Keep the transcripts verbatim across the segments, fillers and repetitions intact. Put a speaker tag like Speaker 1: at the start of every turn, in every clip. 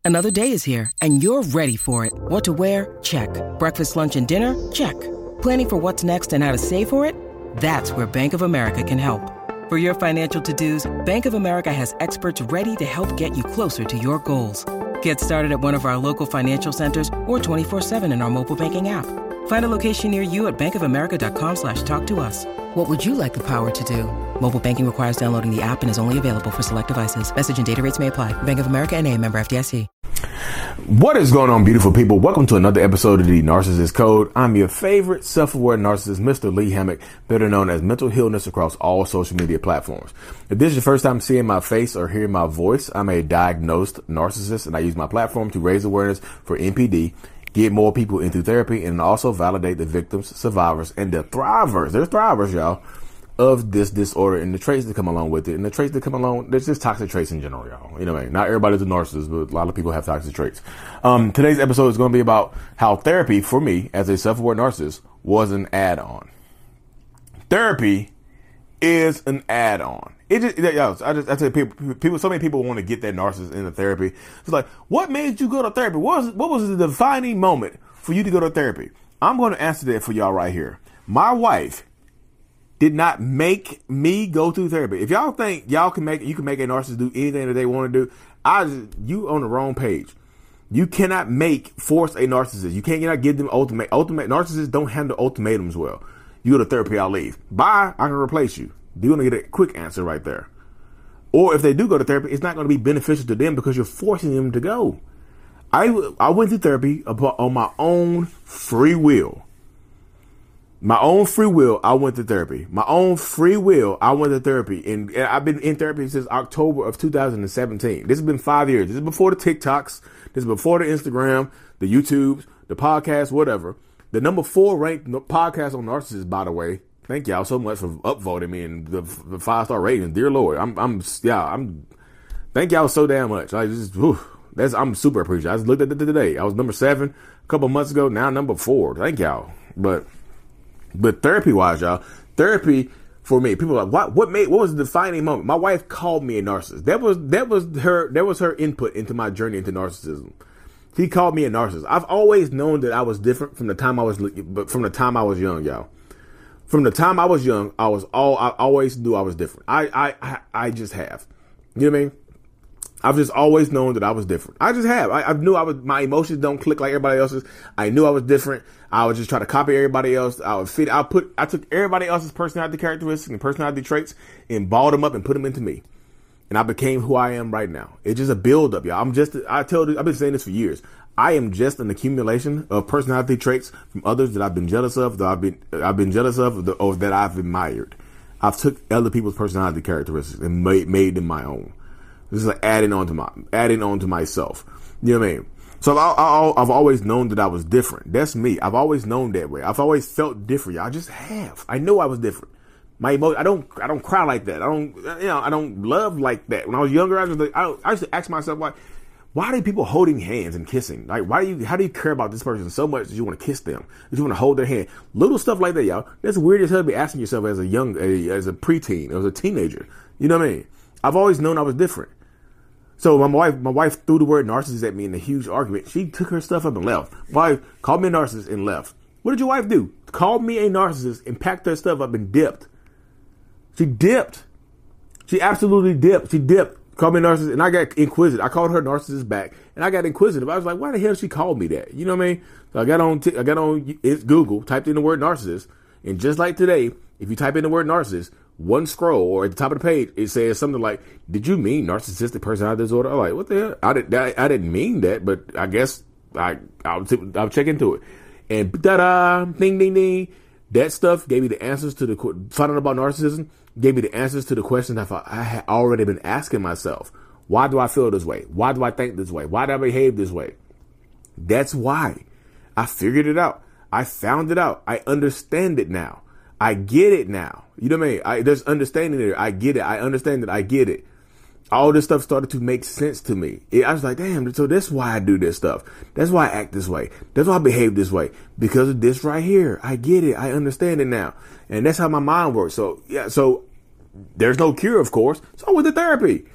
Speaker 1: Another day is here, and you're ready for it. What to wear? Check. Breakfast, lunch, and dinner? Check. Planning for what's next and how to save for it? That's where Bank of America can help. For your financial to-dos, Bank of America has experts ready to help get you closer to your goals. Get started at one of our local financial centers or twenty-four seven in our mobile banking app. Find a location near you at bankofamerica.com slash talk to us. What would you like the power to do? Mobile banking requires downloading the app and is only available for select devices. Message and data rates may apply. Bank of America N A, member F D I C.
Speaker 2: What is going on, beautiful people? Welcome to another episode of the Narcissist Code. I'm your favorite self-aware narcissist, Mister Lee Hammock, better known as Mental Healness across all social media platforms. If this is your first time seeing my face or hearing my voice, I'm a diagnosed narcissist, and I use my platform to raise awareness for N P D, get more people into therapy, and also validate the victims, survivors, and the thrivers. There's thrivers, y'all, of this disorder and the traits that come along with it. And the traits that come along, there's just toxic traits in general, y'all. You know what I mean? Not everybody's a narcissist, but a lot of people have toxic traits. Um, today's episode is going to be about how therapy, for me, as a self-aware narcissist, was an add-on. Therapy is an add-on. It just, y'all, I just, I tell you, people, people, so many people want to get that narcissist into therapy. It's like, what made you go to therapy? What was, what was the defining moment for you to go to therapy? I'm going to answer that for y'all right here. My wife did not make me go through therapy. If y'all think y'all can make, you can make a narcissist do anything that they want to do, I just, you on the wrong page. You cannot make, force a narcissist. You can't, cannot give them ultimate, ultimate, narcissists don't handle ultimatums well. You go to therapy, I'll leave. Bye, I can replace you. You're going to get a quick answer right there. Or if they do go to therapy, it's not going to be beneficial to them because you're forcing them to go. I, I went to therapy on my own free will. My own free will, I went to therapy. My own free will, I went to therapy. And, and I've been in therapy since October of two thousand seventeen. This has been five years. This is before the TikToks. This is before the Instagram, the YouTubes, the podcasts, whatever. The number four ranked podcast on Narcissist, by the way. Thank y'all so much for upvoting me and the, the five-star ratings. Dear Lord, I'm, I'm, yeah, I'm, thank y'all so damn much. I just, whew, that's, I'm super appreciative. I just looked at it today. I was number seven a couple months ago. Now number four. Thank y'all. But, But therapy-wise, y'all, therapy for me, people are like, what, what made, what was the defining moment? My wife called me a narcissist. That was, that was her, that was her input into my journey into narcissism. She called me a narcissist. I've always known that I was different from the time I was, but from the time I was young, y'all. From the time I was young, I was all, I always knew I was different. I, I, I, I just have, you know what I mean? I've just always known that I was different. I just have. I, I knew I was, my emotions don't click like everybody else's. I knew I was different. I would just try to copy everybody else. I would fit, I put, I took everybody else's personality characteristics and personality traits and balled them up and put them into me. And I became who I am right now. It's just a build up, y'all. I'm just, I tell you, I've been saying this for years. I am just an accumulation of personality traits from others that I've been jealous of, that I've been, I've been jealous of, or that I've admired. I've took other people's personality characteristics and made, made them my own. This is like adding on to my, adding on to myself. You know what I mean? So I, I, I've always known that I was different. That's me. I've always known that way. I've always felt different. I just have. I know I was different. My emotion, I don't, I don't cry like that. I don't, you know, I don't love like that. When I was younger, I was like, I, I used to ask myself, like, why are people holding hands and kissing? Like, why do you, how do you care about this person so much that you want to kiss them? That you want to hold their hand? Little stuff like that, y'all. That's weird as hell to be asking yourself as a young, a, as a preteen, as a teenager. You know what I mean? I've always known I was different. So my wife, my wife threw the word narcissist at me in a huge argument. She took her stuff up and left. My wife called me a narcissist and left. What did your wife do? Called me a narcissist and packed her stuff up and dipped. She dipped. She absolutely dipped. She dipped. Called me a narcissist, and I got inquisitive. I called her narcissist back, and I got inquisitive. I was like, why the hell she called me that? You know what I mean? So I got on, t- I got on it's Google, typed in the word narcissist, and just like today, if you type in the word narcissist, one scroll or at the top of the page, it says something like, did you mean narcissistic personality disorder? I'm like, what the hell? I, did, I, I didn't mean that, but I guess I, I'll, t- I'll check into it. And da-da, ding, ding, ding. That stuff gave me the answers to the, finding out about narcissism, gave me the answers to the questions I, I had already been asking myself. Why do I feel this way? Why do I think this way? Why do I behave this way? That's why. I figured it out. I found it out. I understand it now. I get it now. You know what I mean? I, there's understanding there. I get it. I understand it. I get it. All this stuff started to make sense to me. It, I was like, damn, so that's why I do this stuff. That's why I act this way. That's why I behave this way. Because of this right here. I get it. I understand it now. And that's how my mind works. So, yeah, so there's no cure, of course. So I went to therapy.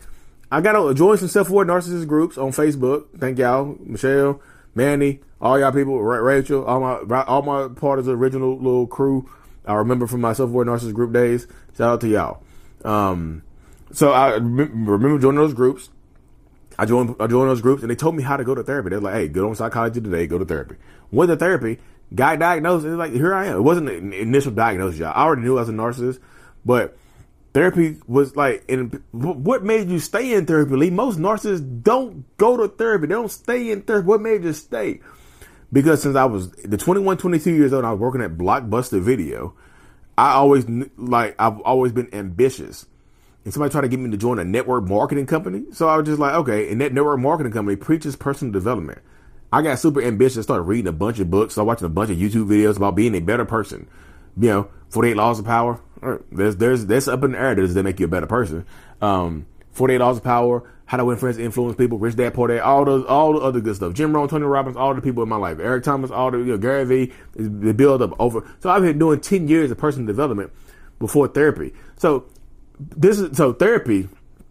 Speaker 2: I got to join some self-aware narcissist groups on Facebook. Thank y'all, Michelle, Manny, all y'all people, Rachel, all my all my part of the original little crew. I remember from my self-aware narcissist group days. Shout out to y'all. Um, so I remember joining those groups. I joined I joined those groups, and they told me how to go to therapy. They're like, "Hey, go on Psychology Today, go to therapy." Went to therapy, got diagnosed, and like, here I am. It wasn't an initial diagnosis, y'all. I already knew I was a narcissist, but therapy was like, and what made you stay in therapy, Lee? Most narcissists don't go to therapy. They don't stay in therapy. What made you stay? Because since I was the twenty-one, twenty-two years old, and I was working at Blockbuster Video, I always, like, I've always been ambitious. And somebody tried to get me to join a network marketing company. So I was just like, okay, and that network marketing company preaches personal development. I got super ambitious, started reading a bunch of books, started watching a bunch of YouTube videos about being a better person. You know, forty-eight Laws of Power. There's, there's, that's up in the air. Does that make you a better person? Um, forty-eight Laws of Power, How to Win Friends, Influence People, Rich Dad, Poor Dad, all those, all the other good stuff. Jim Rohn, Tony Robbins, all the people in my life. Eric Thomas, all the, you know, Gary Vee, the build up over. So I've been doing ten years of personal development before therapy. So this is, so therapy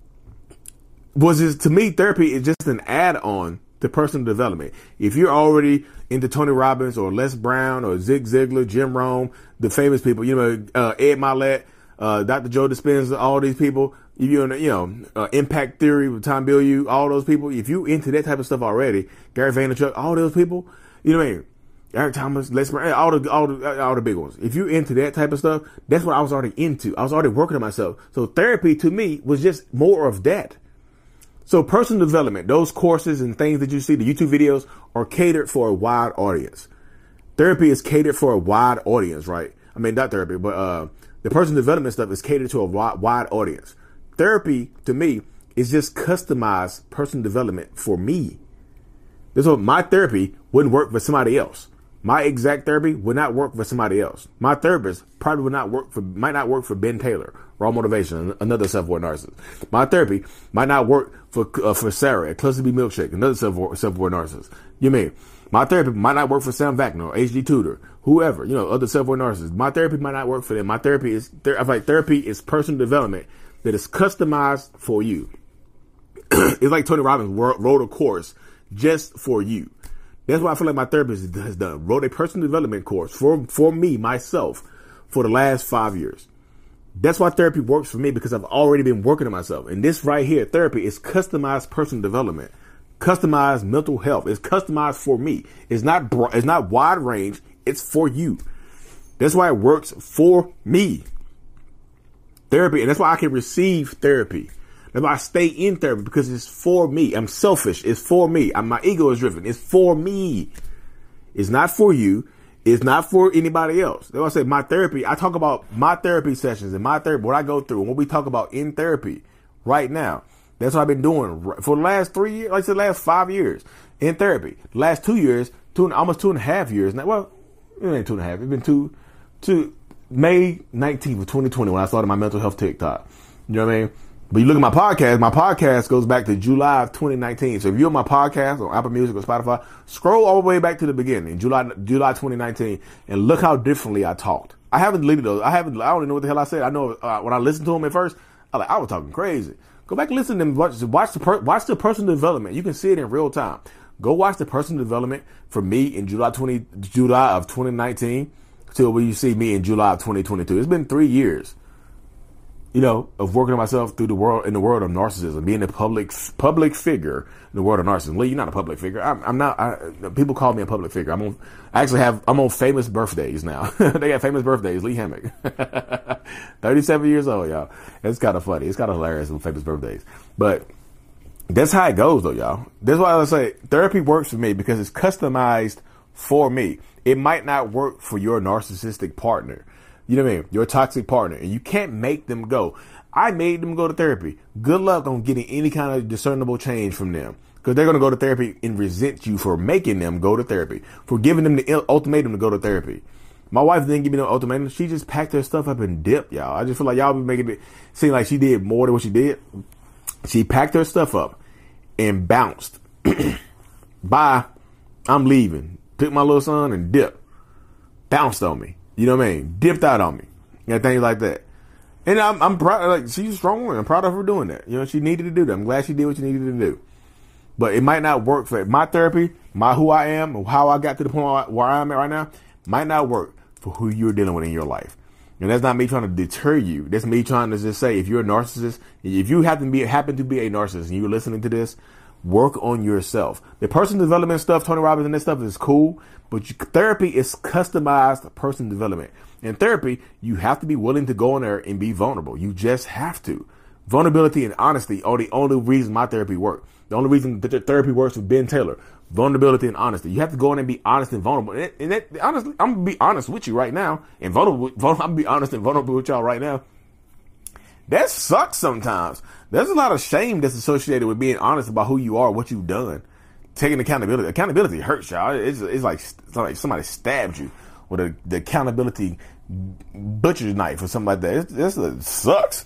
Speaker 2: was just, to me, therapy is just an add-on to personal development. If you're already into Tony Robbins or Les Brown or Zig Ziglar, Jim Rohn, the famous people, you know, uh, Ed Mylett, uh, Doctor Joe Dispenza, all these people, if you're in, you know, uh, Impact Theory with Tom Bilyeu, all those people, if you into that type of stuff already, Gary Vaynerchuk, all those people, you know what I mean? Eric Thomas, Les Brown, all the, all the, all the big ones. If you're into that type of stuff, that's what I was already into. I was already working on myself. So therapy to me was just more of that. So personal development, those courses and things that you see, the YouTube videos, are catered for a wide audience. Therapy is catered for a wide audience, right? I mean, not therapy, but uh, the personal development stuff is catered to a wide, wide audience. Therapy, to me, is just customized personal development for me. This is what my therapy wouldn't work for somebody else. My exact therapy would not work for somebody else. My therapist probably would not work for, might not work for Ben Taylor, Raw Motivation, another self-aware narcissist. My therapy might not work for uh, for Sarah at Cluster B Milkshake, another self-aware, self-aware narcissist. You mean my therapy might not work for Sam Vakner or H D Tudor, whoever, you know, other self-aware narcissists. My therapy might not work for them. My therapy is, ther- I feel like therapy is personal development that is customized for you. It's like Tony Robbins wrote a course just for you. That's why I feel like my therapist has done. Wrote a personal development course for, for me, myself, for the last five years. That's why therapy works for me, because I've already been working on myself. And this right here, therapy, is customized personal development, customized mental health. It's customized for me. It's not broad, it's not wide range. It's for you. That's why it works for me. Therapy, and that's why I can receive therapy. That's why I stay in therapy, because it's for me. I'm selfish. It's for me. I'm, my ego is driven. It's for me. It's not for you. It's not for anybody else. That's why I say my therapy. I talk about my therapy sessions and my therapy, what I go through and what we talk about in therapy right now. That's what I've been doing for the last three years, like I said, the last five years in therapy. The last two years, two almost two and a half years now. Well, it ain't two and a half. It's been two, two May nineteenth of twenty twenty when I started my mental health TikTok. You know what I mean? But you look at my podcast, my podcast goes back to July of twenty nineteen. So if you're on my podcast on Apple Music or Spotify, scroll all the way back to the beginning, July July twenty nineteen, and look how differently I talked. I haven't deleted those. I haven't. I don't even know what the hell I said. I know uh, when I listened to them at first, I was like, I was talking crazy. Go back and listen to them. Watch, watch the per, watch the personal development. You can see it in real time. Go watch the personal development for me in July twenty July of twenty nineteen till when you see me in July of twenty twenty-two. It's been three years. You know, of working on myself through the world, in the world of narcissism, being a public public figure in the world of narcissism. Lee, you're not a public figure. I'm, I'm not. I, people call me a public figure. I'm on. I actually have. I'm on famous birthdays now. They got famous birthdays. Lee Hammock, thirty-seven years old, y'all. It's kind of funny. It's kind of hilarious with famous birthdays. But that's how it goes, though, y'all. That's why I say therapy works for me, because it's customized for me. It might not work for your narcissistic partner. You know what I mean? Your toxic partner. And you can't make them go. I made them go to therapy. Good luck on getting any kind of discernible change from them, because they're going to go to therapy and resent you for making them go to therapy, for giving them the ultimatum to go to therapy. My wife didn't give me no ultimatum. She just packed her stuff up and dipped, y'all. I just feel like y'all be making it seem like she did more than what she did. She packed her stuff up and bounced. Bye. I'm leaving. Took my little son and dipped. Bounced on me. You know what I mean? Dipped out on me. You know, things like that. And I'm, I'm proud. Like, she's a strong woman. I'm proud of her doing that. You know, she needed to do that. I'm glad she did what she needed to do. But it might not work for my therapy, my who I am, or how I got to the point where I'm at right now. Might not work for who you're dealing with in your life. And that's not me trying to deter you. That's me trying to just say, if you're a narcissist, if you happen to be happen to be a narcissist and you're listening to this, work on yourself. The personal development stuff, Tony Robbins and this stuff is cool, but you, therapy is customized personal development. In therapy, you have to be willing to go in there and be vulnerable. You just have to. Vulnerability and honesty are the only reason my therapy works. The only reason that the therapy works with Ben Taylor. Vulnerability and honesty. You have to go in and be honest and vulnerable. And, and that, honestly, I'm gonna be honest with you right now, and vulnerable. vulnerable I'm gonna be honest and vulnerable with y'all right now. That sucks sometimes. There's a lot of shame that's associated with being honest about who you are, what you've done. Taking accountability. Accountability hurts, y'all. It's, it's like it's like somebody stabbed you with a, the accountability butcher's knife or something like that. It, it's, it sucks.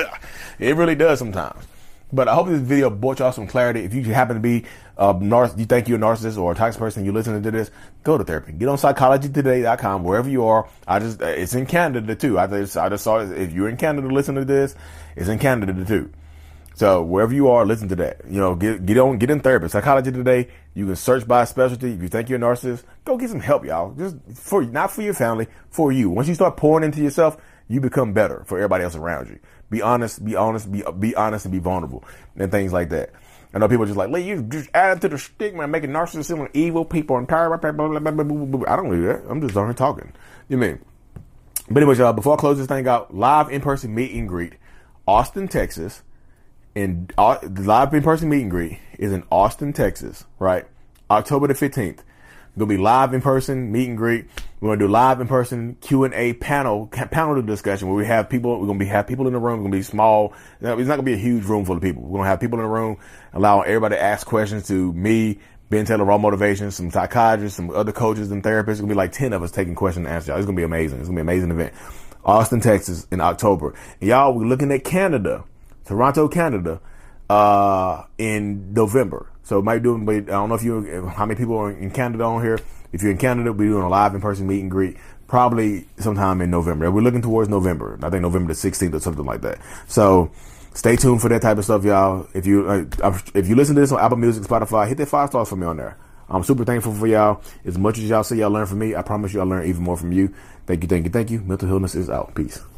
Speaker 2: It really does sometimes. But I hope this video brought y'all some clarity. If you happen to be a narciss, you think you're a narcissist or a toxic person, you're listening to this, go to therapy. Get on psychology today dot com, wherever you are. I just, it's in Canada too. I just, I just saw it. If you're in Canada listening to this, it's in Canada too. So wherever you are, listen to that. You know, get, get on, get in therapy. Psychology Today. You can search by specialty. If you think you're a narcissist, go get some help, y'all. Just for, not for your family, for you. Once you start pouring into yourself, you become better for everybody else around you. Be honest, be honest, be be honest, and be vulnerable, and things like that. I know people are just like, "Lee, you just add to the stigma and making narcissists seem like evil people and power." I don't do that. I'm just on here talking. You mean? But anyway, y'all. Before I close this thing out, live in person meet and greet, Austin, Texas, and uh, the live in person meet and greet is in Austin, Texas, right? October the fifteenth. Gonna be live in person meet and greet. We're gonna do live in person Q and A panel panel discussion where we have people. We're gonna be have people in the room. It's gonna be small. It's not gonna be a huge room full of people. We're gonna have people in the room, allowing everybody to ask questions to me, Ben Taylor, Raw Motivation, some psychiatrists, some other coaches and therapists. It's gonna be like ten of us taking questions and answers. Y'all. It's gonna be amazing. It's gonna be an amazing event. Austin, Texas, in October. And y'all, we're looking at Canada, Toronto, Canada, uh, in November. So it might do, but I don't know if you, how many people are in Canada on here. If you're in Canada, we're doing a live in-person meet and greet probably sometime in November. We're looking towards November. I think November the sixteenth or something like that. So stay tuned for that type of stuff, y'all. If you, uh, if you listen to this on Apple Music, Spotify, hit that five stars for me on there. I'm super thankful for y'all. As much as y'all say y'all learn from me, I promise you I'll learn even more from you. Thank you, thank you, thank you. Mental Healness is out. Peace.